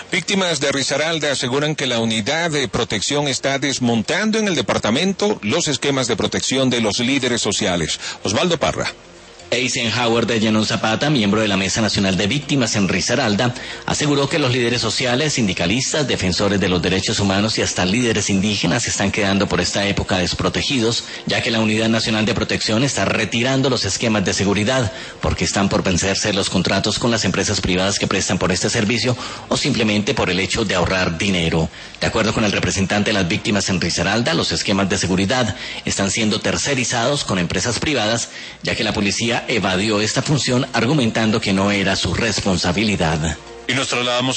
Víctimas de Risaralda aseguran que la unidad de protección está desmontando en el departamento los esquemas de protección de los líderes sociales. Osvaldo Parra. Eisenhower de Llanón Zapata, miembro de la Mesa Nacional de Víctimas en Risaralda, aseguró que los líderes sociales, sindicalistas, defensores de los derechos humanos y hasta líderes indígenas están quedando por esta época desprotegidos, ya que la Unidad Nacional de Protección está retirando los esquemas de seguridad porque están por vencerse los contratos con las empresas privadas que prestan por este servicio o simplemente por el hecho de ahorrar dinero. De acuerdo con el representante de las víctimas en Risaralda, los esquemas de seguridad están siendo tercerizados con empresas privadas, ya que la policía evadió esta función argumentando que no era su responsabilidad. Y nos trasladamos